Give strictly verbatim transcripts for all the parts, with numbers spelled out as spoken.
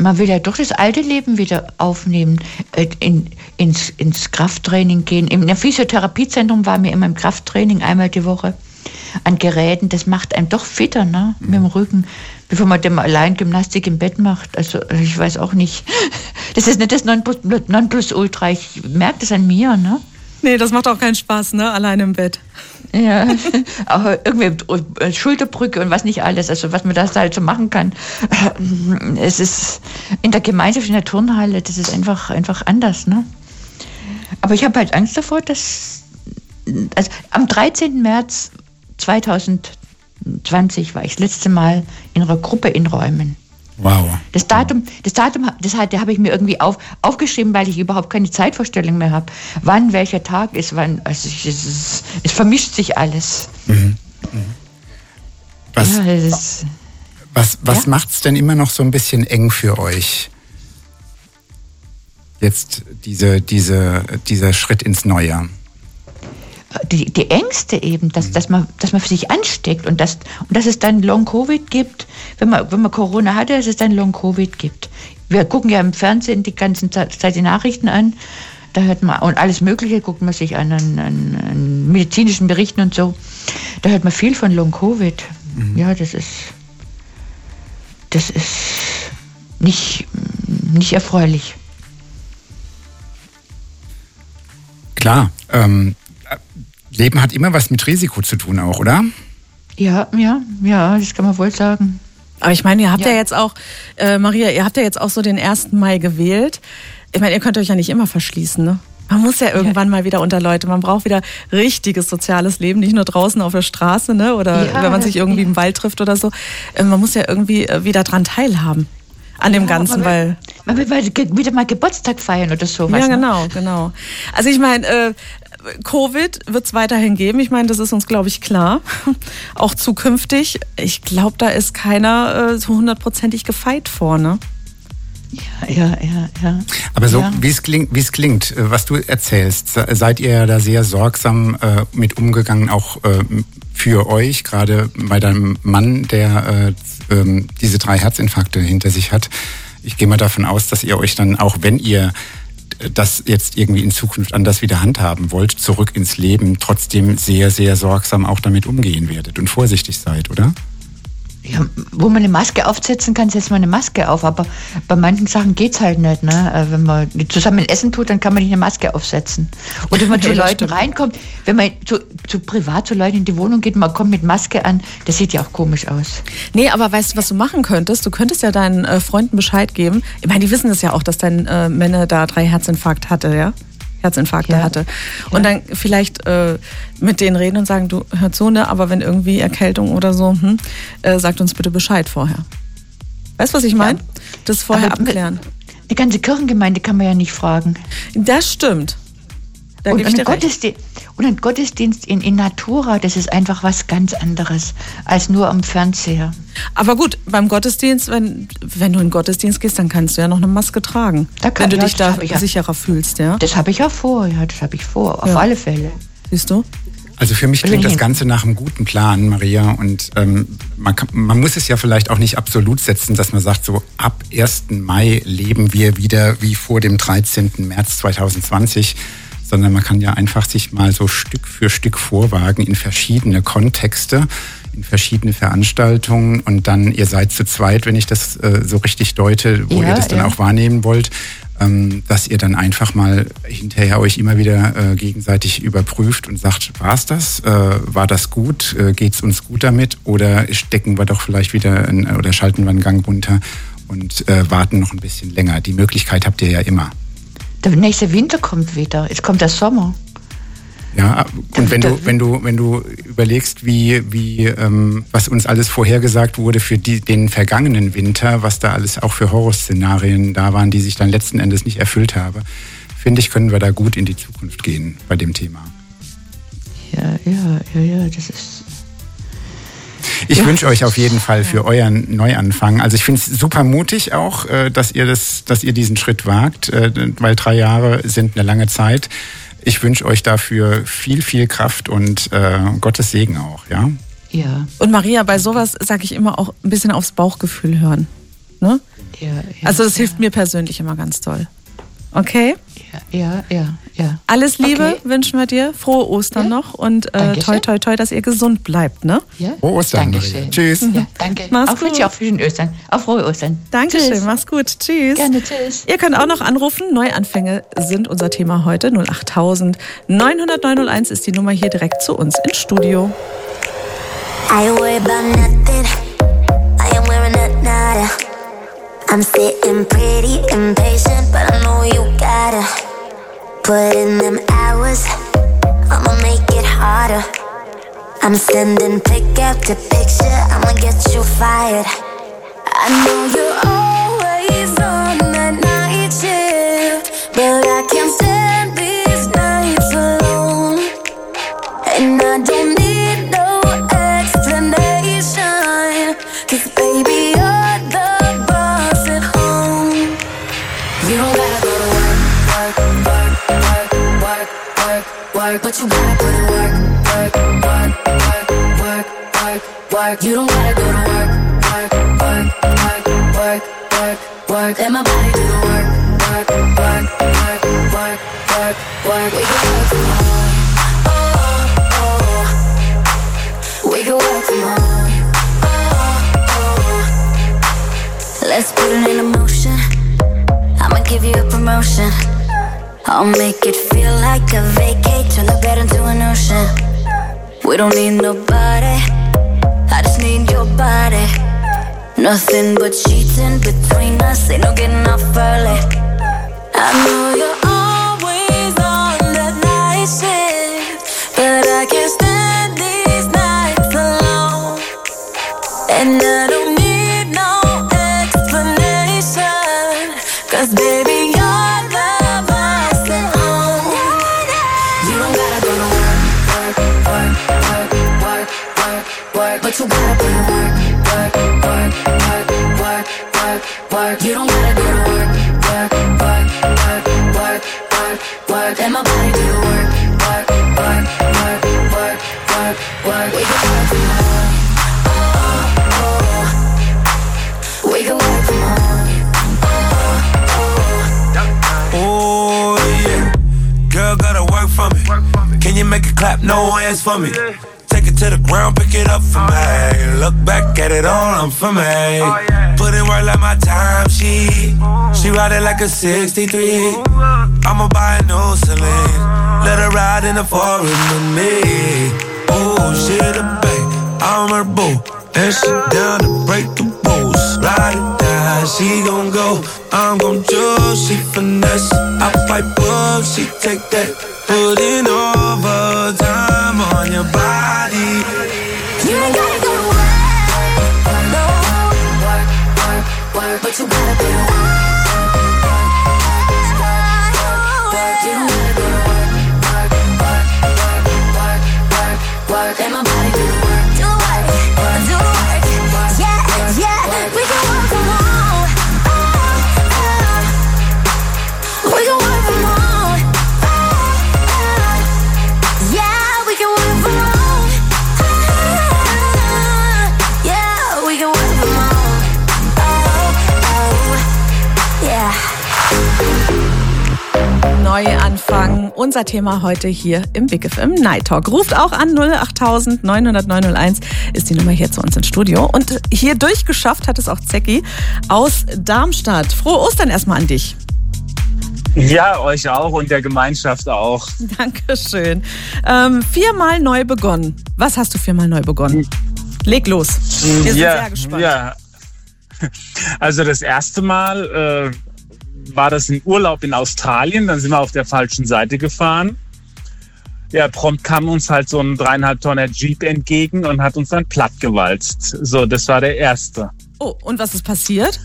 man will ja doch das alte Leben wieder aufnehmen, in, ins, ins Krafttraining gehen. Im Physiotherapiezentrum waren wir immer im Krafttraining einmal die Woche an Geräten. Das macht einem doch fitter, ne? Mhm. Mit dem Rücken, bevor man dem allein Gymnastik im Bett macht. Also ich weiß auch nicht. Das ist nicht das Nonplusultra. Ich merke das an mir, ne? Nee, das macht auch keinen Spaß, ne? Allein im Bett. Ja, auch irgendwie Schulterbrücke und was nicht alles, also was man da halt so machen kann. Es ist in der Gemeinschaft, in der Turnhalle, das ist einfach, einfach anders, ne? Aber ich habe halt Angst davor, dass, also am dreizehnten März zweitausendzwanzig war ich das letzte Mal in einer Gruppe in Räumen. Wow. Das Datum, das Datum, das habe ich mir irgendwie auf, aufgeschrieben, weil ich überhaupt keine Zeitvorstellung mehr habe. Wann welcher Tag ist, wann, also ich, es, ist, es vermischt sich alles. Mhm. Was, ja, ist, was, was ja? macht es denn immer noch so ein bisschen eng für euch? Jetzt diese, diese, dieser Schritt ins Neue. Die, die Ängste eben, dass, dass, man, dass man sich ansteckt und dass, und dass es dann Long-Covid gibt, wenn man, wenn man Corona hatte, dass es dann Long-Covid gibt. Wir gucken ja im Fernsehen die ganzen Zeit die Nachrichten an, da hört man, und alles Mögliche guckt man sich an, an, an, an medizinischen Berichten und so, da hört man viel von Long-Covid. Mhm. Ja, das ist, das ist nicht, nicht erfreulich. Klar, ähm, Leben hat immer was mit Risiko zu tun auch, oder? Ja, ja, ja, das kann man wohl sagen. Aber ich meine, ihr habt ja, ja jetzt auch, äh, Maria, ihr habt ja jetzt auch so den ersten Mai gewählt. Ich meine, ihr könnt euch ja nicht immer verschließen, ne? Man muss ja irgendwann ja. mal wieder unter Leute, man braucht wieder richtiges soziales Leben, nicht nur draußen auf der Straße, ne? Oder ja, wenn man sich irgendwie ja. im Wald trifft oder so. Man muss ja irgendwie wieder dran teilhaben. An dem ja, Ganzen, man will, weil... Man will wieder mal Geburtstag feiern oder sowas. Ja, genau, ne? genau. Also ich meine, äh, Covid wird es weiterhin geben. Ich meine, das ist uns, glaube ich, klar. Auch zukünftig. Ich glaube, da ist keiner äh, so hundertprozentig gefeit vor, ne? Ja, ja, ja, ja. Aber so, ja. wie es klingt, wie es klingt, was du erzählst, seid ihr ja da sehr sorgsam äh, mit umgegangen, auch äh, für euch, gerade bei deinem Mann, der äh, äh, diese drei Herzinfarkte hinter sich hat. Ich gehe mal davon aus, dass ihr euch dann, auch wenn ihr das jetzt irgendwie in Zukunft anders wieder handhaben wollt, zurück ins Leben, trotzdem sehr, sehr sorgsam auch damit umgehen werdet und vorsichtig seid, oder? Ja, wo man eine Maske aufsetzen kann, setzt man eine Maske auf, aber bei manchen Sachen geht's halt nicht, ne? Wenn man zusammen essen tut, dann kann man nicht eine Maske aufsetzen. Oder wenn man zu Leuten reinkommt, wenn man zu, zu privat zu Leuten in die Wohnung geht, man kommt mit Maske an, das sieht ja auch komisch aus. Nee, aber weißt du, was du machen könntest? Du könntest ja deinen äh, Freunden Bescheid geben. Ich meine, die wissen das ja auch, dass dein äh, Männer da drei Herzinfarkt hatte, ja? Herzinfarkte ja. hatte. Und ja. dann vielleicht äh, mit denen reden und sagen, du, hört so, ne, aber wenn irgendwie Erkältung oder so, hm, äh, sagt uns bitte Bescheid vorher. Weißt du, was ich meine? Ja. Das vorher aber abklären. Die ganze Kirchengemeinde kann man ja nicht fragen. Das stimmt. Da und, gebe ich dir und, ein Gottesdienst, und ein Gottesdienst in, in Natura, das ist einfach was ganz anderes als nur am Fernseher. Aber gut, beim Gottesdienst, wenn, wenn du in den Gottesdienst gehst, dann kannst du ja noch eine Maske tragen. Da kann, wenn du ja, dich da sicherer ja. fühlst, ja? Das habe ich ja vor, ja, das habe ich vor, auf ja. alle Fälle. Siehst du? Also für mich klingt das Ganze nach einem guten Plan, Maria. Und ähm, man, kann, man muss es ja vielleicht auch nicht absolut setzen, dass man sagt, so ab ersten Mai leben wir wieder wie vor dem dreizehnten März zweitausendzwanzig. Sondern man kann ja einfach sich mal so Stück für Stück vorwagen in verschiedene Kontexte, in verschiedene Veranstaltungen und dann, ihr seid zu zweit, wenn ich das äh, so richtig deute, wo ja, ihr das dann ja. auch wahrnehmen wollt, ähm, dass ihr dann einfach mal hinterher euch immer wieder äh, gegenseitig überprüft und sagt, war es das? Äh, war das gut? Äh, geht's uns gut damit? Oder stecken wir doch vielleicht wieder in, oder schalten wir einen Gang runter und äh, warten noch ein bisschen länger? Die Möglichkeit habt ihr ja immer. Der nächste Winter kommt wieder. Es kommt der Sommer. Ja, und wenn du, wenn du, wenn du überlegst, wie, wie, ähm, was uns alles vorhergesagt wurde für die, den vergangenen Winter, was da alles auch für Horrorszenarien da waren, die sich dann letzten Endes nicht erfüllt haben, finde ich, können wir da gut in die Zukunft gehen bei dem Thema. Ja, ja, ja, ja, das ist... Ich ja. wünsche euch auf jeden Fall für euren Neuanfang. Also ich finde es super mutig auch, dass ihr das, dass ihr diesen Schritt wagt, weil drei Jahre sind eine lange Zeit. Ich wünsche euch dafür viel, viel Kraft und äh, Gottes Segen auch, ja? Ja. Und Maria, bei sowas sage ich immer auch ein bisschen aufs Bauchgefühl hören. Ne? Ja, ja, also das ja. hilft mir persönlich immer ganz toll. Okay? Ja, ja, ja. ja. Alles Liebe okay. wünschen wir dir. Frohe Ostern ja. noch und äh, toi, toi, toi, dass ihr gesund bleibt. Ne? Ja. Frohe Ostern. Dankeschön. Tschüss. Ja, danke. Mach's auch wünsche ich auch für den Ostern. Auf frohe Ostern. Dankeschön. Tschüss. Mach's gut. Tschüss. Gerne. Tschüss. Ihr könnt auch noch anrufen. Neuanfänge sind unser Thema heute. null acht neun null null neun null eins ist die Nummer hier direkt zu uns ins Studio. I worry about nothing. I am wearing a nada. I'm sitting pretty impatient, but I know you gotta put in them hours. I'ma make it harder. I'm sending pick after picture. I'ma get you fired. I know you're always on that night shift, but I can't stand these nights alone. And I don't need no explanation, 'cause baby you're the boss at home. You don't gotta go to work, work, work, work, work, work, work, but you gotta put in work, work, work, work, work, work, work. You don't gotta go to work, work, work, work, work, work, work. Let my body do the work, work, work, work, work, work, work. We can work from home, oh, oh. We can work from home, oh, oh. Let's put it in motion. I'ma give you a promotion. I'll make it feel like a vacate. Turn the bed into an ocean. We don't need nobody, I just need your body. Nothing but cheating between us, ain't no getting off early. I know you're always on that night shift, but I can't stand these nights alone. And I don't need no explanation, 'cause baby you're the boss at home. You don't gotta go to work, work, work, work, work, work, work, but you gotta put in work, work, work, work, work, work, work. You don't gotta go to work, work, work, work, work, work, work. Let my body do the work, work, work, work, work, work, work. We can work from home, oh, oh. We can work from home, oh, oh. Oh yeah, girl gotta work for me. Can you make it clap? No hands for me. Take it to the ground, pick it up for me. Look back at it all, I'm for me. Put in work like my time sheet. She ride it like a sixty-three. I'ma buy a new Celine. Let her ride in the forest with me. Oh, she the babe, I'm her boo. And she down to break the rules. Ride it down, she gon' go. I'm gon' choose, she finesse. I fight book, she take that. Put in overtime on your body. You ain't gotta go to work, no. Work, work, work, but you gotta put in work. Work, you don't gotta go to work. Work, work, work, work, work, work. Let my body do the work. Do the work, do the work. Yeah, yeah, we can work from home. Oh, oh. We can work from home. Neuanfang, unser Thema heute hier im Big F M Night Talk. Ruft auch an, null acht neun null null neun null eins ist die Nummer hier zu uns ins Studio. Und hier durchgeschafft hat es auch Zecki aus Darmstadt. Frohe Ostern erstmal an dich. Ja, euch auch und der Gemeinschaft auch. Dankeschön. Ähm, viermal neu begonnen. Was hast du viermal neu begonnen? Leg los. Wir sind ja, sehr gespannt. Ja. Also das erste Mal äh, war das ein Urlaub in Australien. Dann sind wir auf der falschen Seite gefahren. Ja, prompt kam uns halt so ein dreieinhalb Tonner Jeep entgegen und hat uns dann plattgewalzt. So, das war der erste. Oh, und was ist passiert?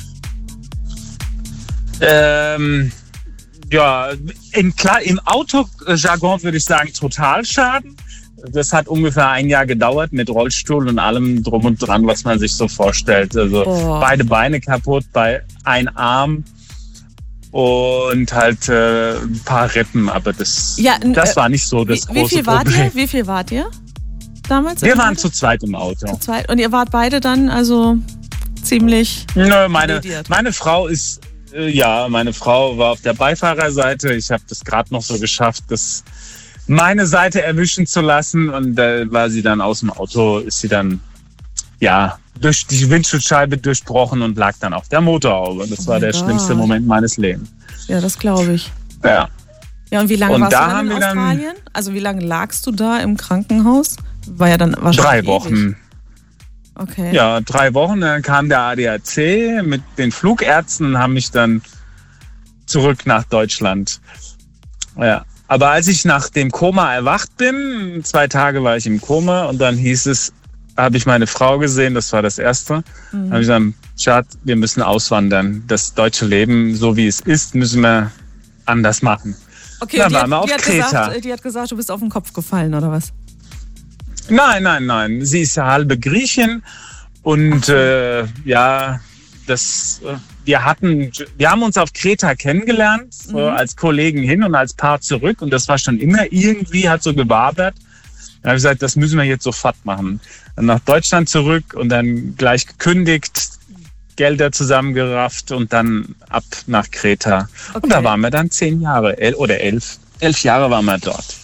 Ähm... Ja, in, klar, im Autojargon würde ich sagen Totalschaden. Das hat ungefähr ein Jahr gedauert mit Rollstuhl und allem drum und dran, was man sich so vorstellt. Also oh. Beide Beine kaputt, bei ein Arm und halt äh, ein paar Rippen. Aber das, ja, das war nicht so das wie, große wie viel Problem. Wart ihr? Wie viel wart ihr damals? Wir waren zu zweit im Auto. Zu zweit. Und ihr wart beide dann also ziemlich Nö, meine, lediert. meine Frau ist, äh, ja, meine Frau war auf der Beifahrerseite. Ich habe das gerade noch so geschafft, das meine Seite erwischen zu lassen. Und da äh, war sie dann aus dem Auto, ist sie dann, ja, durch die Windschutzscheibe durchbrochen und lag dann auf der Motorhaube. Das Oh war mein der Gott. schlimmste Moment meines Lebens. Ja, das glaube ich. Ja. Ja, und wie lange Und warst da du dann haben in wir dann- Australien? Also wie lange lagst du da im Krankenhaus? War ja dann wahrscheinlich Drei ewig. Wochen. Okay. Ja, drei Wochen. Dann kam der A D A C mit den Flugärzten und haben mich dann zurück nach Deutschland. Ja. Aber als ich nach dem Koma erwacht bin, zwei Tage war ich im Koma und dann hieß es, habe ich meine Frau gesehen, das war das Erste. Mhm. habe ich gesagt, Schatz, wir müssen auswandern. Das deutsche Leben, so wie es ist, müssen wir anders machen. Okay, Dann und die, waren wir hat, auf die, hat Kreta. gesagt, die hat gesagt, du bist auf den Kopf gefallen, oder was? Nein, nein, nein. Sie ist ja halbe Griechin und so. äh, ja, das, äh, wir hatten, wir haben uns auf Kreta kennengelernt, so Mhm. als Kollegen hin und als Paar zurück und das war schon immer irgendwie, hat so gewabert. Dann habe ich gesagt, das müssen wir jetzt sofort machen. Dann nach Deutschland zurück und dann gleich gekündigt, Gelder zusammengerafft und dann ab nach Kreta. Okay. Und da waren wir dann zehn Jahre, el oder elf, elf Jahre waren wir dort.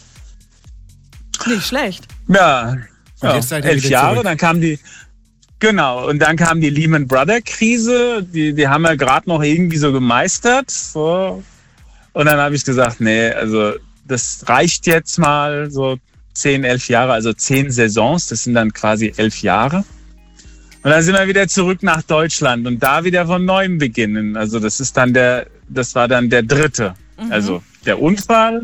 Nicht schlecht. Ja, Und ja jetzt seid ihr elf wieder Jahre, zurück. dann kam die, genau, und dann kam die Lehman Brothers Krise, die, die haben wir gerade noch irgendwie so gemeistert. So. Und dann habe ich gesagt, nee, also das reicht jetzt mal so zehn, elf Jahre, also zehn Saisons, das sind dann quasi elf Jahre. Und dann sind wir wieder zurück nach Deutschland und da wieder von neuem beginnen. Also das ist dann der, das war dann der dritte. Mhm. Also der Unfall,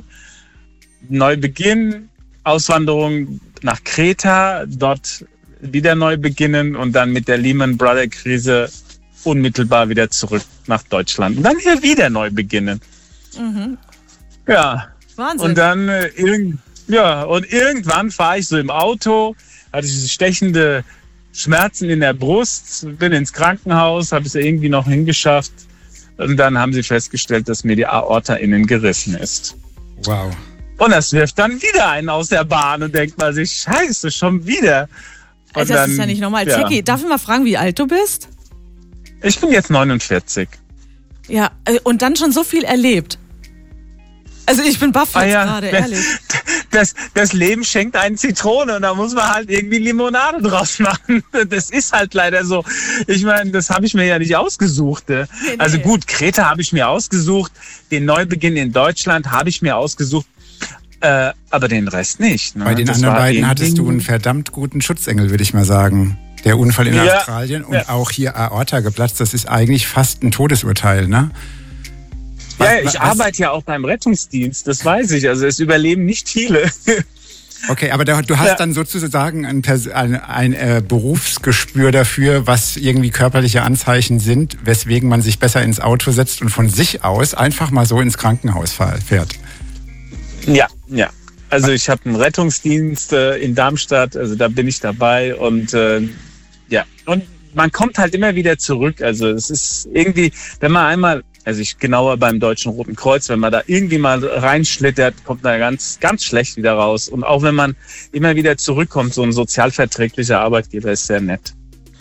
Neubeginn, Auswanderung nach Kreta, dort wieder neu beginnen und dann mit der Lehman Brothers Krise unmittelbar wieder zurück nach Deutschland. Und dann hier wieder neu beginnen. Mhm. Ja. Wahnsinn. Und dann äh, irgend, ja, und irgendwann fahre ich so im Auto, hatte ich stechende Schmerzen in der Brust, bin ins Krankenhaus, habe es irgendwie noch hingeschafft. Und dann haben sie festgestellt, dass mir die Aorta innen gerissen ist. Wow. Und das wirft dann wieder einen aus der Bahn und denkt man sich, scheiße, schon wieder. Und also das dann, ist ja nicht normal. ja. Zeki, darf ich mal fragen, wie alt du bist? Ich bin jetzt neunundvierzig. Ja, äh, und dann schon so viel erlebt. Also ich bin baff jetzt Ah ja, gerade, das- ehrlich. Das, das Leben schenkt einen Zitrone und da muss man halt irgendwie Limonade draus machen. Das ist halt leider so. Ich meine, das habe ich mir ja nicht ausgesucht. Ne? Nee, nee. Also gut, Kreta habe ich mir ausgesucht, den Neubeginn in Deutschland habe ich mir ausgesucht, äh, aber den Rest nicht. Ne? Bei den Das anderen war beiden hattest du irgendwie- einen verdammt guten Schutzengel, würde ich mal sagen. Der Unfall in Ja, Australien und ja. auch hier Aorta geplatzt, das ist eigentlich fast ein Todesurteil, ne? Was- Ja, ich was- arbeite ja auch beim Rettungsdienst, das weiß ich. Also es überleben nicht viele. Okay, aber da, du hast Ja. dann sozusagen ein, Pers- ein, ein äh, Berufsgespür dafür, was irgendwie körperliche Anzeichen sind, weswegen man sich besser ins Auto setzt und von sich aus einfach mal so ins Krankenhaus fahr- fährt. Ja, ja. Also ich habe einen Rettungsdienst äh, in Darmstadt, also da bin ich dabei und äh, ja, und man kommt halt immer wieder zurück. Also es ist irgendwie, wenn man einmal, also ich genauer beim Deutschen Roten Kreuz, wenn man da irgendwie mal reinschlittert, kommt man ganz, ganz schlecht wieder raus. Und auch wenn man immer wieder zurückkommt, so ein sozialverträglicher Arbeitgeber ist sehr nett.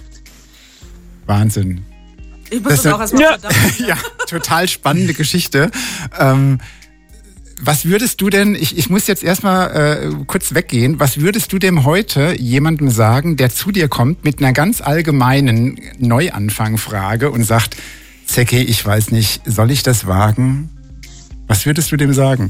Wahnsinn. Ich muss Das das, ist- auch erstmal Ja. verdauen. Ja, total spannende Geschichte. Ähm, was würdest du denn, ich, ich muss jetzt erstmal äh, kurz weggehen, was würdest du denn heute jemandem sagen, der zu dir kommt mit einer ganz allgemeinen Neuanfangfrage und sagt, Zeki, ich weiß nicht, soll ich das wagen? Was würdest du dem sagen?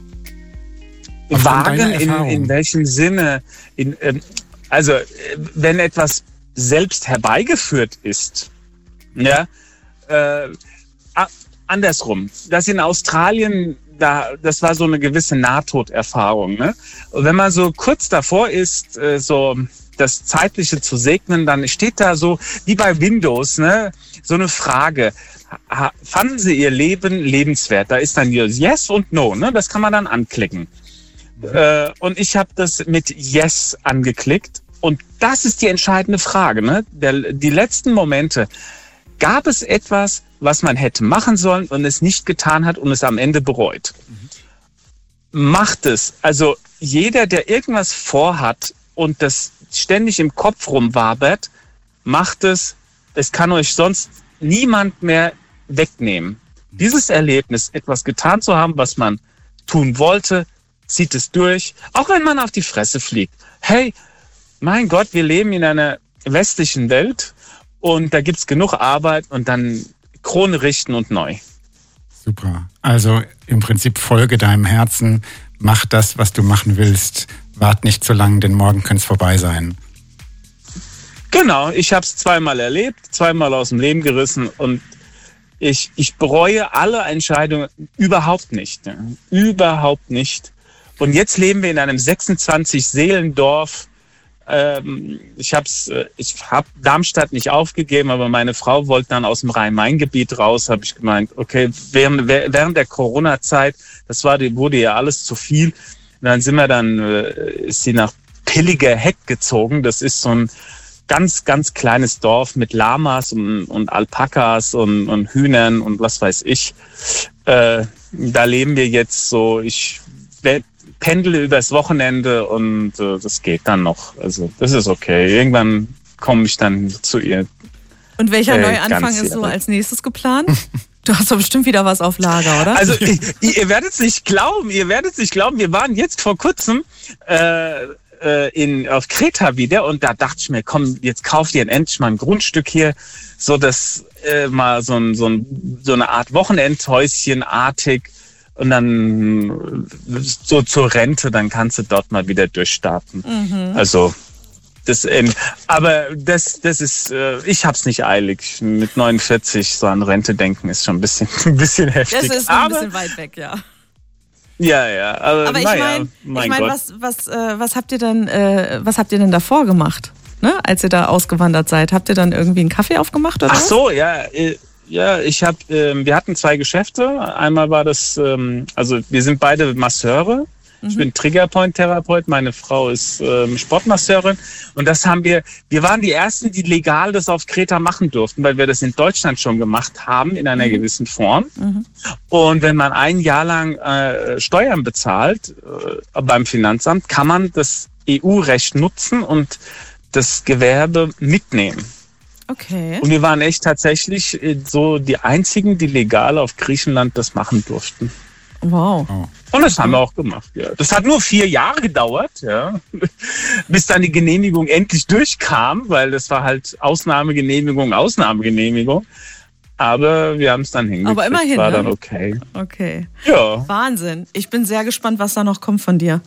Aufgrund deiner Wagen in, Erfahrung. in welchem Sinne? In, ähm, also äh, wenn etwas selbst herbeigeführt ist, ja, äh, a- andersrum. Das in Australien, da, das war so eine gewisse Nahtoderfahrung. Ne? Und wenn man so kurz davor ist, äh, so das Zeitliche zu segnen, dann steht da so wie bei Windows, ne, so eine Frage. Ha, fanden Sie Ihr Leben lebenswert? Da ist dann Yes und No, ne? Das kann man dann anklicken. Äh, und ich habe das mit Yes angeklickt. Und das ist die entscheidende Frage. Ne? Der, die letzten Momente. Gab es etwas, was man hätte machen sollen und es nicht getan hat und es am Ende bereut? Mhm. Macht es. Also jeder, der irgendwas vorhat und das ständig im Kopf rumwabert, macht es es kann euch sonst niemand mehr wegnehmen. Dieses Erlebnis, etwas getan zu haben, was man tun wollte, zieht es durch, auch wenn man auf die Fresse fliegt. Hey, mein Gott, wir leben in einer westlichen Welt und da gibt's genug Arbeit und dann Krone richten und neu. Super. Also im Prinzip folge deinem Herzen, mach das, was du machen willst. Wart nicht zu lang, denn morgen könnte es vorbei sein. Genau, ich habe es zweimal erlebt, zweimal aus dem Leben gerissen und ich, ich bereue alle Entscheidungen überhaupt nicht. Ja. Überhaupt nicht. Und jetzt leben wir in einem sechsundzwanzig-Seelendorf. Ähm, ich habe ich hab Darmstadt nicht aufgegeben, aber meine Frau wollte dann aus dem Rhein-Main-Gebiet raus, habe ich gemeint, okay, während, während der Corona-Zeit, das war, wurde ja alles zu viel. Und dann sind wir dann, äh, ist sie nach Pilliger-Heck gezogen. Das ist so ein ganz, ganz kleines Dorf mit Lamas und, und Alpakas und, und Hühnern und was weiß ich. Äh, da leben wir jetzt so, ich pendle übers Wochenende und äh, das geht dann noch. Also das ist okay. Irgendwann komme ich dann zu ihr. Und welcher äh, Neuanfang ist so als nächstes geplant? Du hast doch bestimmt wieder was auf Lager, oder? Also ihr, ihr werdet es nicht glauben, ihr werdet es nicht glauben. Wir waren jetzt vor kurzem äh, in, auf Kreta wieder und da dachte ich mir, komm, jetzt kauft ihr endlich mal ein Grundstück hier, so dass äh, mal so, ein, so, ein, so eine Art Wochenendhäuschen-artig und dann so zur Rente, dann kannst du dort mal wieder durchstarten. Mhm. Also das, aber das, das ist, äh, ich hab's nicht eilig. Mit neunundvierzig so an Rente denken ist schon ein bisschen, ein bisschen heftig. Das ist ein bisschen weit weg, ja. Ja, ja, aber, aber ich naja, meine, mein ich mein, Gott. was, was, äh, was habt ihr denn, äh, was habt ihr denn davor gemacht, ne? Als ihr da ausgewandert seid? Habt ihr dann irgendwie einen Kaffee aufgemacht oder Ach was? so, ja, äh, ja, ich habe, äh, wir hatten zwei Geschäfte. Einmal war das, ähm, also wir sind beide Masseure. Ich bin Triggerpoint-Therapeut, meine Frau ist ähm, Sportmasseurin und das haben wir, wir waren die Ersten, die legal das auf Kreta machen durften, weil wir das in Deutschland schon gemacht haben in einer mhm. gewissen Form. Mhm. Und wenn man ein Jahr lang äh, Steuern bezahlt äh, beim Finanzamt, kann man das E U-Recht nutzen und das Gewerbe mitnehmen. Okay. Und wir waren echt tatsächlich so die Einzigen, die legal auf Griechenland das machen durften. Wow. Und das haben wir auch gemacht, ja. Das hat nur vier Jahre gedauert, ja, bis dann die Genehmigung endlich durchkam, weil das war halt Ausnahmegenehmigung, Ausnahmegenehmigung. Aber wir haben es dann hingekriegt. Aber immerhin, war ne? dann okay. Okay. Ja. Wahnsinn. Ich bin sehr gespannt, was da noch kommt von dir.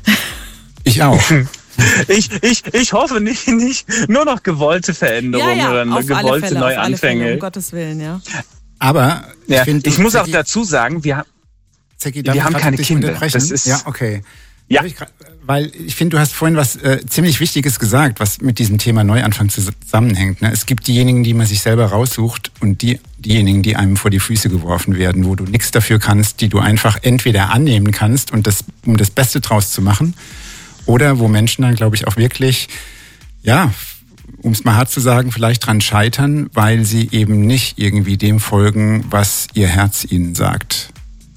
Ich auch. Ich, ich, ich hoffe nicht, nicht nur noch gewollte Veränderungen ja, ja, oder auf gewollte alle Fälle, Neuanfänge. Auf alle Fälle, um Gottes Willen, ja. Aber ich, ja, find, ich muss Zeki, auch dazu sagen, wir haben Zeki, wir haben keine Kinder. Das ist, ja, okay. Ja. Ich grad, weil ich finde, du hast vorhin was äh, ziemlich Wichtiges gesagt, was mit diesem Thema Neuanfang zusammenhängt. Ne? Es gibt diejenigen, die man sich selber raussucht und die diejenigen, die einem vor die Füße geworfen werden, wo du nichts dafür kannst, die du einfach entweder annehmen kannst, und das, um das Beste draus zu machen, oder wo Menschen dann, glaube ich, auch wirklich, ja, um es mal hart zu sagen, vielleicht dran scheitern, weil sie eben nicht irgendwie dem folgen, was ihr Herz ihnen sagt.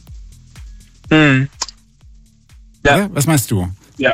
Hm. Ja. Oder? Was meinst du? Ja.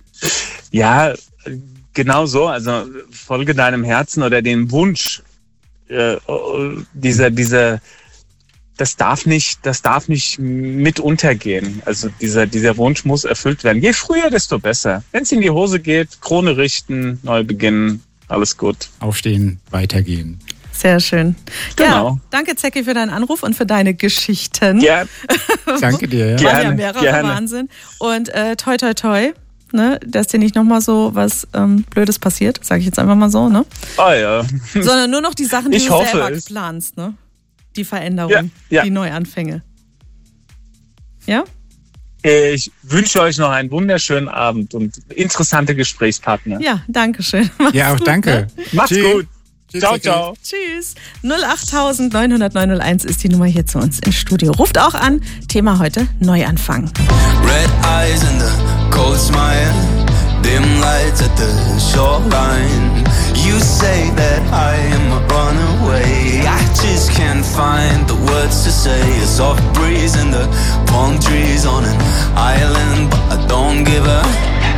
Ja, genau so. Also folge deinem Herzen oder dem Wunsch. Äh, dieser, dieser, das darf nicht, das darf nicht mit untergehen. Also dieser, dieser Wunsch muss erfüllt werden. Je früher, desto besser. Wenn es in die Hose geht, Krone richten, neu beginnen, alles gut. Aufstehen, weitergehen. Sehr schön. Genau. Ja, danke Zeki für deinen Anruf und für deine Geschichten. Ja. Danke dir. Ja. Waren Gerne, ja mehrere, gerne. Wahnsinn. Und äh, toi toi toi, ne, dass dir nicht nochmal so was ähm, Blödes passiert, sage ich jetzt einfach mal so, ne? Oh ja. Sondern nur noch die Sachen, die Ich du hoffe selber es. planst, ne? Die Veränderung, Ja, ja. die Neuanfänge. Ja? Ich wünsche euch noch einen wunderschönen Abend und interessante Gesprächspartner. Ja, danke schön. Mach's Ja, auch gut, danke. Ne? Macht's Tschüss. gut. Tschüss, Ciao, Zeki. ciao. Tschüss. null acht neun null null neun null eins ist die Nummer hier zu uns ins Studio. Ruft auch an. Thema heute Neuanfang. Red eyes and the cold smile, dim lights at the shoreline. You say that I am a runaway, I just can't find the words to say. A soft breeze in the palm trees on an island, but I don't give a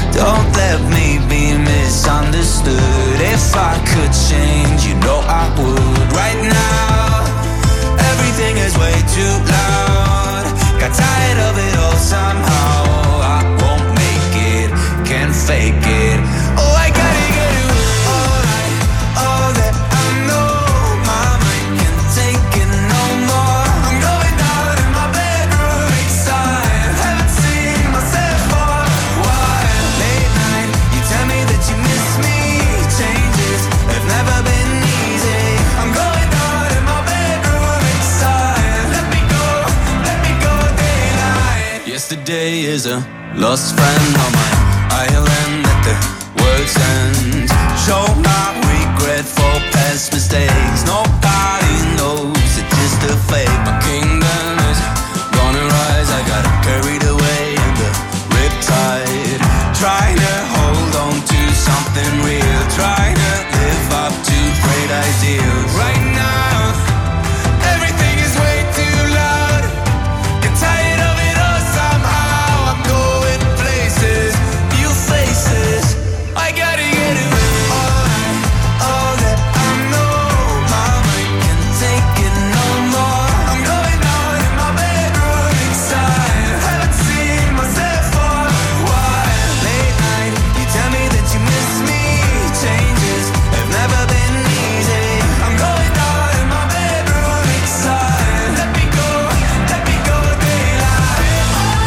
Don't let me be misunderstood. If I could change, you know I would. Right now, everything is way too loud. Got tired of it all somehow. I won't make it, can't fake it. Oh, I gotta get it all right, all that I know. My mind can't take it no more. I'm going down in my bedroom inside. Haven't seen myself for a while. Late night, you tell me that you miss me. Changes have never been easy. I'm going down in my bedroom inside. Let me go, let me go daylight. Yesterday is a lost friend on my island at the world's end. Show my regret for past mistakes. Nobody knows it's just a fake. My kingdom is gonna rise. I got carried away in the riptide. Trying to hold on to something real. Trying to live up to great ideals. Right now, everything is way too loud. Get tired of it all somehow. I'm going places, new faces. I gotta get it all right, all that I know. My mind can't take it no more. I'm going down in my bedroom inside. Haven't seen myself for a while. Late night, you tell me that you miss me. Changes have never been easy. I'm going down in my bedroom inside. Let me go, let me go daylight.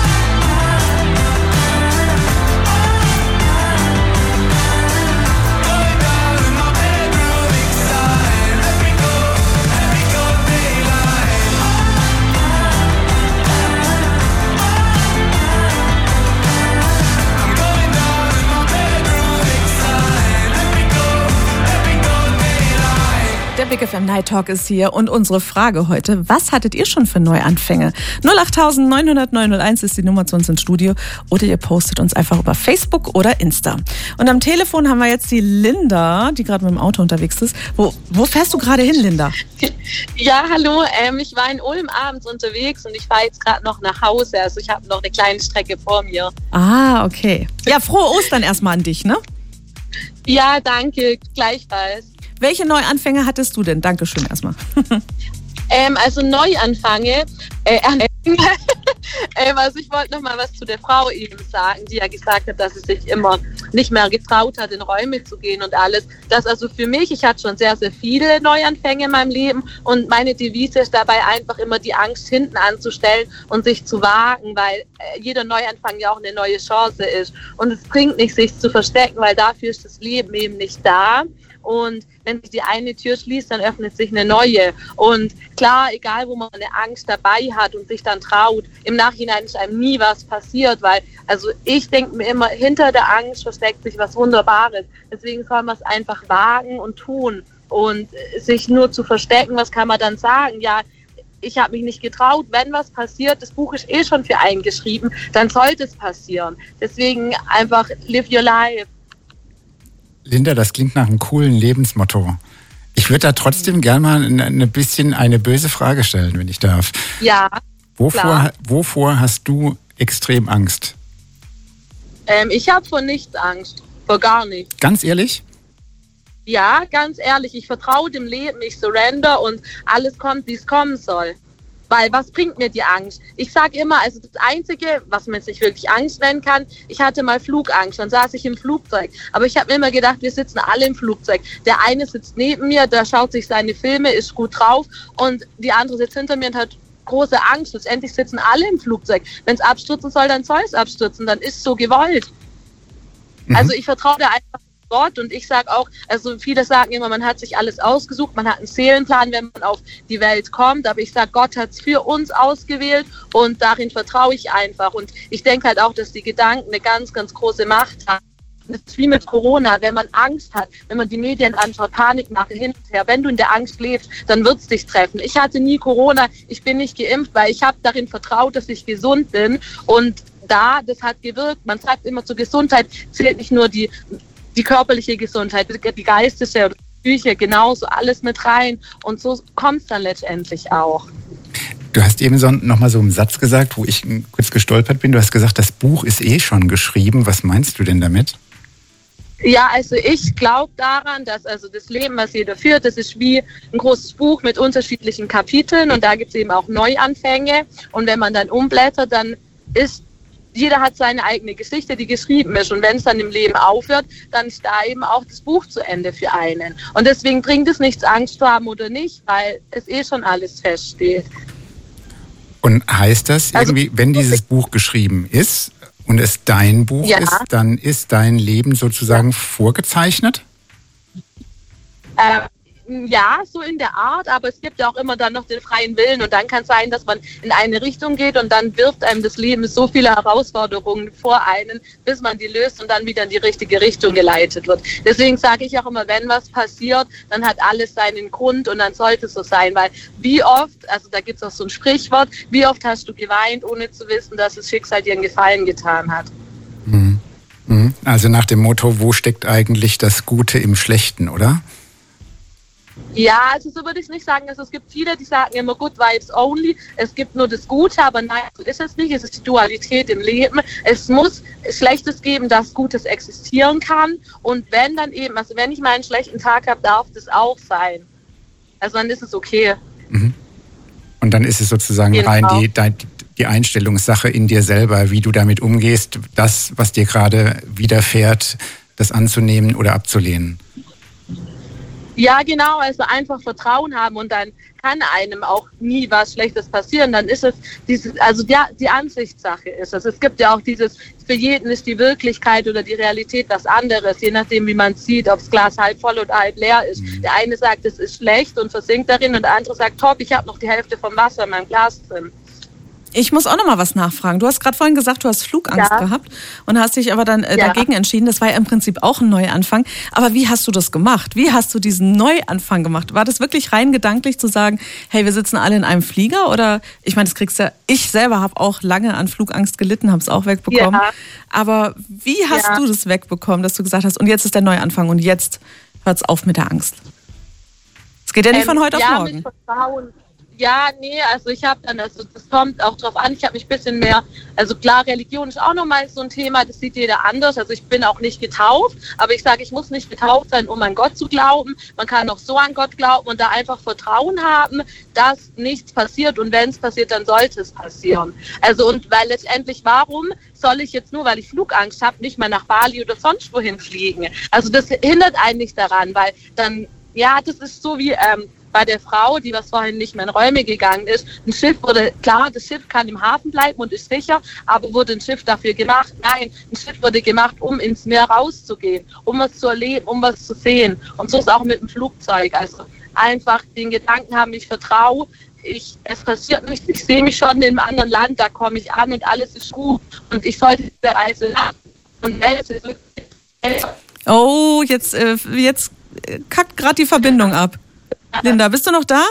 Going down in my bedroom inside. Let me go, let me go daylight. I'm going down in my bedroom inside. Let me go, let me go daylight. Der Big F M Night Talk ist hier und unsere Frage heute, was hattet ihr schon für Neuanfänge? null acht neun null null neun null eins ist die Nummer zu uns ins Studio oder ihr postet uns einfach über Facebook oder Insta. Und am Telefon haben wir jetzt die Linda, die gerade mit dem Auto unterwegs ist. Wo, wo fährst du gerade hin, Linda? Ja, hallo. Ähm, ich war in Ulm abends unterwegs und ich fahre jetzt gerade noch nach Hause. Also ich habe noch eine kleine Strecke vor mir. Ah, okay. Ja, frohe Ostern erstmal an dich, ne? Ja, danke. Gleichfalls. Welche Neuanfänge hattest du denn? Dankeschön erstmal. Ähm, also Neuanfange. Äh, ähm, also ich wollte noch mal was zu der Frau eben sagen, die ja gesagt hat, dass sie sich immer nicht mehr getraut hat, in Räume zu gehen und alles. Das also für mich, ich hatte schon sehr, sehr viele Neuanfänge in meinem Leben und meine Devise ist dabei einfach immer die Angst hinten anzustellen und sich zu wagen, weil äh, jeder Neuanfang ja auch eine neue Chance ist. Und es bringt nicht, sich zu verstecken, weil dafür ist das Leben eben nicht da. Und wenn sich die eine Tür schließt, dann öffnet sich eine neue. Und klar, egal wo man eine Angst dabei hat und sich dann traut, im Nachhinein ist einem nie was passiert, weil, also ich denke mir immer, hinter der Angst versteckt sich was Wunderbares. Deswegen soll man es einfach wagen und tun. Und sich nur zu verstecken, was kann man dann sagen? Ja, ich habe mich nicht getraut, wenn was passiert, das Buch ist eh schon für einen geschrieben, dann sollte es passieren. Deswegen einfach live your life. Linda, das klingt nach einem coolen Lebensmotto. Ich würde da trotzdem gerne mal ein bisschen eine böse Frage stellen, wenn ich darf. Ja, Wovor, klar. wovor hast du extrem Angst? Ähm, ich habe vor nichts Angst, vor gar nichts. Ganz ehrlich? Ja, ganz ehrlich, ich vertraue dem Leben, ich surrender und alles kommt, wie es kommen soll. Weil was bringt mir die Angst? Ich sage immer, also das Einzige, was man jetzt nicht wirklich Angst nennen kann, ich hatte mal Flugangst, dann saß ich im Flugzeug. Aber ich habe mir immer gedacht, wir sitzen alle im Flugzeug. Der eine sitzt neben mir, der schaut sich seine Filme, ist gut drauf und die andere sitzt hinter mir und hat große Angst. Letztendlich sitzen alle im Flugzeug. Wenn es abstürzen soll, dann soll es abstürzen, dann ist es so gewollt. Mhm. Also ich vertraue da einfach Gott und ich sage auch, also viele sagen immer, man hat sich alles ausgesucht, man hat einen Seelenplan, wenn man auf die Welt kommt, aber ich sage, Gott hat es für uns ausgewählt und darin vertraue ich einfach und ich denke halt auch, dass die Gedanken eine ganz, ganz große Macht haben. Das ist wie mit Corona, wenn man Angst hat, wenn man die Medien anschaut, Panik macht hin und her. Wenn du in der Angst lebst, dann wird es dich treffen. Ich hatte nie Corona, ich bin nicht geimpft, weil ich habe darin vertraut, dass ich gesund bin und da, das hat gewirkt. Man sagt immer, zur Gesundheit zählt nicht nur die die körperliche Gesundheit, die geistige oder Psyche, genauso alles mit rein. Und so kommt es dann letztendlich auch. Du hast eben so nochmal so einen Satz gesagt, wo ich kurz gestolpert bin. Du hast gesagt, das Buch ist eh schon geschrieben. Was meinst du denn damit? Ja, also ich glaube daran, dass also das Leben, was jeder führt, das ist wie ein großes Buch mit unterschiedlichen Kapiteln und da gibt es eben auch Neuanfänge. Und wenn man dann umblättert, dann ist, jeder hat seine eigene Geschichte, die geschrieben ist. Und wenn es dann im Leben aufhört, dann ist da eben auch das Buch zu Ende für einen. Und deswegen bringt es nichts, Angst zu haben oder nicht, weil es eh schon alles feststeht. Und heißt das irgendwie, also, wenn dieses Buch geschrieben ist und es dein Buch ja. ist, dann ist dein Leben sozusagen ja. vorgezeichnet? Äh, ja, so in der Art, aber es gibt ja auch immer dann noch den freien Willen und dann kann es sein, dass man in eine Richtung geht und dann wirft einem das Leben so viele Herausforderungen vor einen, bis man die löst und dann wieder in die richtige Richtung geleitet wird. Deswegen sage ich auch immer, wenn was passiert, dann hat alles seinen Grund und dann sollte es so sein, weil wie oft, also da gibt es auch so ein Sprichwort, wie oft hast du geweint, ohne zu wissen, dass das Schicksal dir einen Gefallen getan hat. Mhm. Also nach dem Motto, wo steckt eigentlich das Gute im Schlechten, oder? Ja, also so würde ich es nicht sagen. Also es gibt viele, die sagen immer Good Vibes only. Es gibt nur das Gute, aber nein, so ist es nicht. Es ist die Dualität im Leben. Es muss Schlechtes geben, dass Gutes existieren kann. Und wenn dann eben, also wenn ich mal einen schlechten Tag habe, darf das auch sein. Also dann ist es okay. Mhm. Und dann ist es sozusagen genau. rein die, die, die Einstellungssache in dir selber, wie du damit umgehst, das, was dir gerade widerfährt, das anzunehmen oder abzulehnen. Ja, genau, also einfach Vertrauen haben und dann kann einem auch nie was Schlechtes passieren. Dann ist es dieses, also die, die Ansichtssache ist es. Es gibt ja auch dieses, für jeden ist die Wirklichkeit oder die Realität was anderes, je nachdem wie man sieht, ob das Glas halb voll oder halb leer ist. Mhm. Der eine sagt, es ist schlecht und versinkt darin und der andere sagt, top, ich habe noch die Hälfte vom Wasser in meinem Glas drin. Ich muss auch noch mal was nachfragen. Du hast gerade vorhin gesagt, du hast Flugangst ja. gehabt und hast dich aber dann äh, ja. dagegen entschieden. Das war ja im Prinzip auch ein Neuanfang. Aber wie hast du das gemacht? Wie hast du diesen Neuanfang gemacht? War das wirklich rein gedanklich zu sagen, hey, wir sitzen alle in einem Flieger? Oder, ich meine, das kriegst du ja, ich selber habe auch lange an Flugangst gelitten, habe es auch wegbekommen. Ja. Aber wie hast ja. du das wegbekommen, dass du gesagt hast, und jetzt ist der Neuanfang und jetzt hört's auf mit der Angst? Es geht ja nicht ähm, von heute ja, auf morgen. Mit Vertrauen. Ja, nee, also ich habe dann, also das kommt auch drauf an, ich habe mich ein bisschen mehr, also klar, Religion ist auch nochmal so ein Thema, das sieht jeder anders, also ich bin auch nicht getauft, aber ich sage, ich muss nicht getauft sein, um an Gott zu glauben, man kann auch so an Gott glauben und da einfach Vertrauen haben, dass nichts passiert und wenn es passiert, dann sollte es passieren. Also und weil letztendlich, warum soll ich jetzt nur, weil ich Flugangst habe, nicht mal nach Bali oder sonst wohin fliegen? Also das hindert einen nicht daran, weil dann, ja, das ist so wie, ähm, bei der Frau, die was vorhin nicht mehr in Räume gegangen ist. Ein Schiff wurde, klar, das Schiff kann im Hafen bleiben und ist sicher, aber wurde ein Schiff dafür gemacht? Nein, ein Schiff wurde gemacht, um ins Meer rauszugehen, um was zu erleben, um was zu sehen. Und so ist auch mit dem Flugzeug. Also einfach den Gedanken haben, ich vertraue, ich, es passiert nichts, ich sehe mich schon in einem anderen Land, da komme ich an und alles ist gut und ich sollte diese Reise machen. Und wenn es ist wirklich... Oh, jetzt, äh, jetzt kackt gerade die Verbindung ab. Linda, bist du noch da?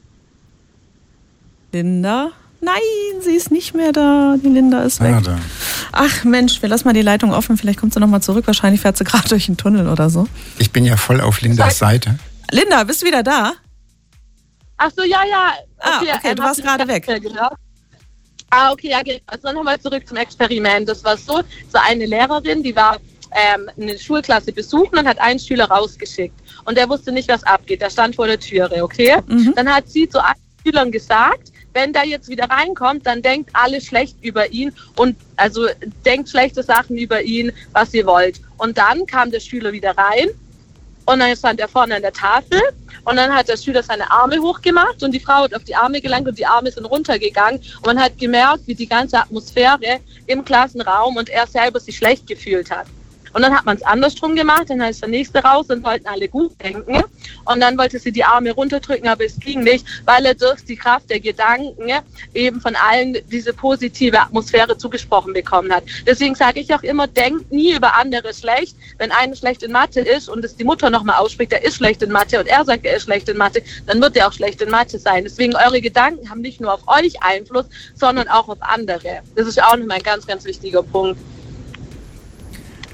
Linda? Nein, sie ist nicht mehr da. Die Linda ist weg. Ah, da. Ach Mensch, wir lassen mal die Leitung offen. Vielleicht kommt sie noch mal zurück. Wahrscheinlich fährt sie gerade durch einen Tunnel oder so. Ich bin ja voll auf Lindas Seite. Linda, bist du wieder da? Ach so, ja, ja. Okay, ah, okay, ähm, du warst gerade weg. Ah, okay, ja, also dann nochmal zurück zum Experiment. Das war so, so eine Lehrerin, die war ähm, eine Schulklasse besuchen und hat einen Schüler rausgeschickt. Und der wusste nicht, was abgeht. Der stand vor der Türe, okay? Mhm. Dann hat sie zu allen Schülern gesagt, wenn der jetzt wieder reinkommt, dann denkt alle schlecht über ihn und also denkt schlechte Sachen über ihn, was ihr wollt. Und dann kam der Schüler wieder rein und dann stand er vorne an der Tafel und dann hat der Schüler seine Arme hochgemacht und die Frau hat auf die Arme gelangt und die Arme sind runtergegangen und man hat gemerkt, wie die ganze Atmosphäre im Klassenraum und er selber sich schlecht gefühlt hat. Und dann hat man es andersrum gemacht, dann ist der Nächste raus, dann wollten alle gut denken. Und dann wollte sie die Arme runterdrücken, aber es ging nicht, weil er durch die Kraft der Gedanken eben von allen diese positive Atmosphäre zugesprochen bekommen hat. Deswegen sage ich auch immer, denkt nie über andere schlecht. Wenn einer schlecht in Mathe ist und es die Mutter nochmal ausspricht, er ist schlecht in Mathe und er sagt, er ist schlecht in Mathe, dann wird er auch schlecht in Mathe sein. Deswegen eure Gedanken haben nicht nur auf euch Einfluss, sondern auch auf andere. Das ist auch nochmal ein ganz, ganz wichtiger Punkt.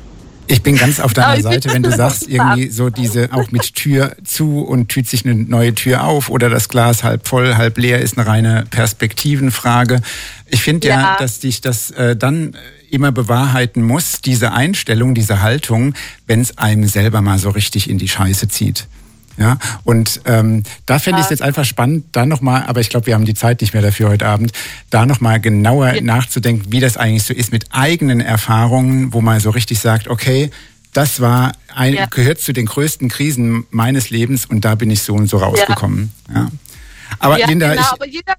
Ich bin ganz auf deiner Seite, wenn du sagst, irgendwie so diese, auch mit Tür zu und tut sich eine neue Tür auf oder das Glas halb voll, halb leer, ist eine reine Perspektivenfrage. Ich finde ja, ja, dass dich das äh, dann immer bewahrheiten muss, diese Einstellung, diese Haltung, wenn es einem selber mal so richtig in die Scheiße zieht. Ja, und ähm, da fände ich es jetzt einfach spannend, da nochmal, aber ich glaube, wir haben die Zeit nicht mehr dafür heute Abend, da nochmal genauer ja. nachzudenken, wie das eigentlich so ist mit eigenen Erfahrungen, wo man so richtig sagt, okay, das war ein, ja. gehört zu den größten Krisen meines Lebens und da bin ich so und so rausgekommen. Ja. Ja. Aber ja, Linda, genau, ich, aber jeder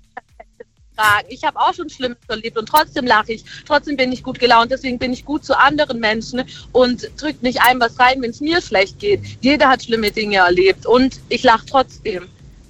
ich habe auch schon Schlimmes erlebt und trotzdem lache ich, trotzdem bin ich gut gelaunt, deswegen bin ich gut zu anderen Menschen und drückt nicht ein was rein, wenn es mir schlecht geht. Jeder hat schlimme Dinge erlebt und ich lache trotzdem.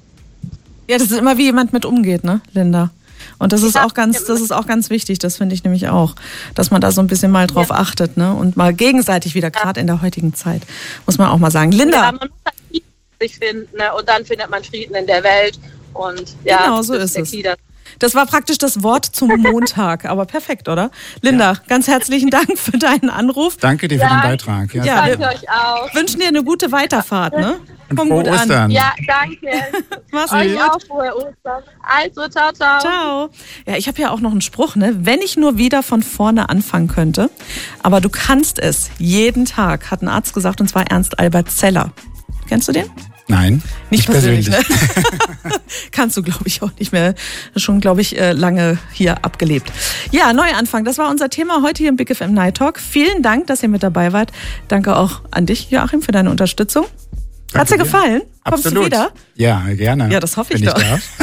Ja, das ist immer wie jemand mit umgeht, ne, Linda? Und das ist ja, auch ganz, das ist auch ganz wichtig, das finde ich nämlich auch, dass man da so ein bisschen mal drauf ja. achtet, ne? Und mal gegenseitig wieder, gerade ja. in der heutigen Zeit, muss man auch mal sagen. Linda. Ja, man muss halt Frieden sich finden, ne? Und dann findet man Frieden in der Welt und ja, genau so ist es. Das war praktisch das Wort zum Montag, aber perfekt, oder? Linda, ja. ganz herzlichen Dank für deinen Anruf. Danke dir für ja, den Beitrag. Ja, ja, danke euch auch. Wünschen dir eine gute Weiterfahrt, ne? Und Komm frohe gut Ostern. An. Ja, danke. Mach's euch gut. auch frohe Ostern. Also, ciao, ciao. Ciao. Ja, ich habe ja auch noch einen Spruch, ne? Wenn ich nur wieder von vorne anfangen könnte, aber du kannst es jeden Tag, hat ein Arzt gesagt, und zwar Ernst Albert Zeller. Kennst du den? Nein, nicht persönlich. persönlich. Ne? Kannst du, glaube ich, auch nicht mehr. Schon, glaube ich, lange hier abgelebt. Ja, Neuanfang, das war unser Thema heute hier im Big F M Night Talk. Vielen Dank, dass ihr mit dabei wart. Danke auch an dich, Joachim, für deine Unterstützung. Hat's dir gefallen? Kommst Absolut. du wieder? Ja, gerne. Ja, das hoffe ich doch.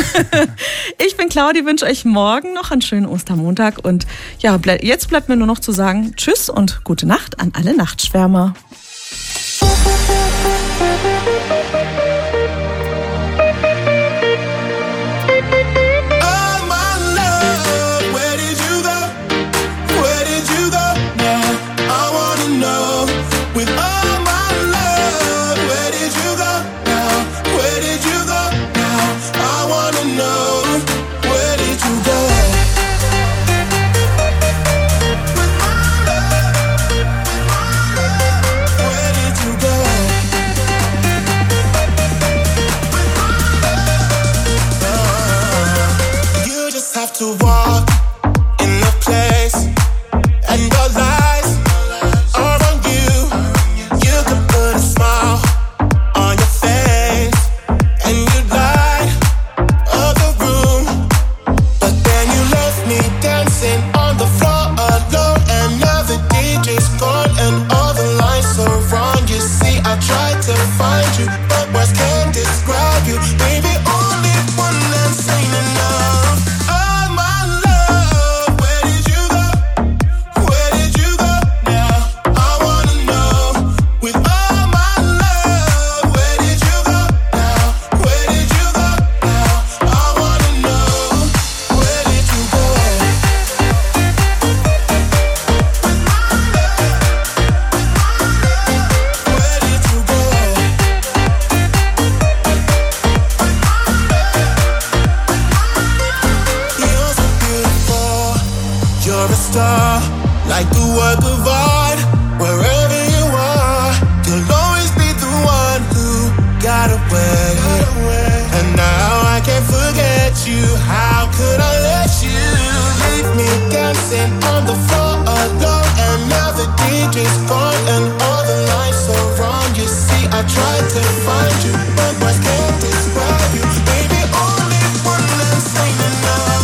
Ich, ich bin Claudi, wünsche euch morgen noch einen schönen Ostermontag. Und ja, jetzt bleibt mir nur noch zu sagen, tschüss und gute Nacht an alle Nachtschwärmer. To walk in the place and your lies are on you. You could put a smile on your face and you light up the room, but then you left me dancing on the floor alone, and now the D J's gone and all the lights are on. You see, I tried to find you, but words can't describe you, baby. Only one that's ain't enough. Like the work of art, wherever you are, you'll always be the one who got away. And now I can't forget you. How could I let you leave me dancing on the floor alone? And now the D J's gone and all the lights are on. You see, I tried to find you, but words can't describe you, baby. Only one that's ain't enough.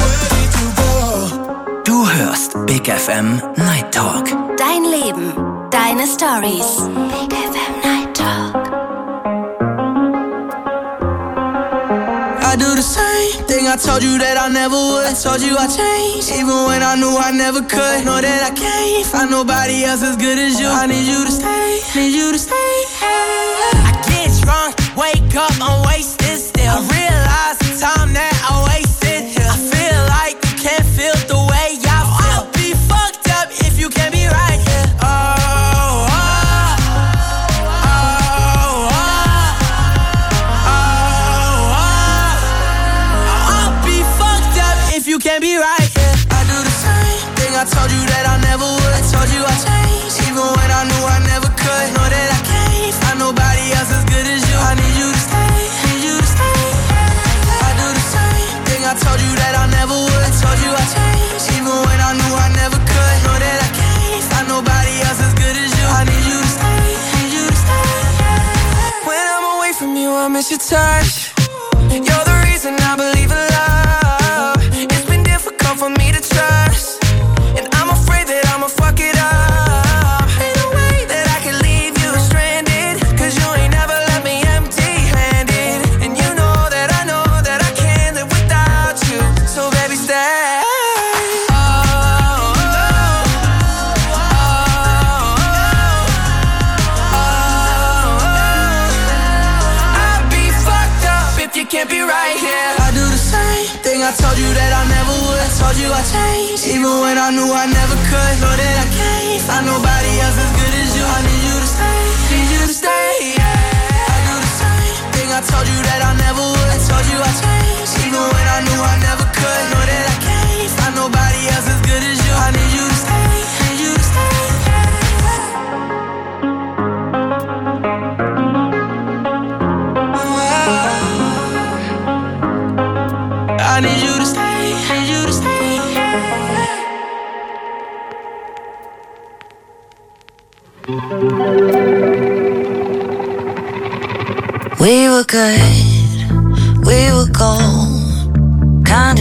Big F M Night Talk. Dein Leben. Deine Stories. Big F M Night Talk. I do the same thing I told you that I never would. I told you I changed, even when I knew I never could. Know that I can't find nobody else as good as you. I need you to stay, need you to stay. I get drunk, wake up, I'm wasted still. I realize the time that I wasted here. I feel like you can't feel the way I feel. I'll be fucked up if you can't be right here. Oh, oh, oh, oh, oh, oh. I'll be fucked up if you can't be right here. I do the same thing I told you that I never would. I told you I changed, even when I knew I never could. Know that I can't find nobody else as good as you. I need you to stay, need you to stay. I do the same thing I told you that I never would. I told you I changed, even when I knew I never could. Know that I can't find nobody else as good as you. I need you to stay, need you to stay. When I'm away from you, I miss your touch. You're the reason I believe in love. It's been difficult for me to trust, and I'm afraid that I'ma fuck it up. Ain't no way that I can leave you stranded, 'cause you ain't never left me empty-handed. And you know that I know that I can't live without you. So baby, stay. Oh, oh, oh, oh, oh. I'd be fucked up if you can't be right here. I do the same thing I told you that I never would. I told you I changed, even when I knew I never could. Know that I can't find nobody else as good as you. I need you to stay, need you to stay. Yeah. I do the same thing I told you that I never would. I told you I changed, even when I knew I never could. Know that I can't find nobody else as good as you. I need you to stay, need you to stay. I need you to stay, need you to stay. We were good, we were gold. Kind of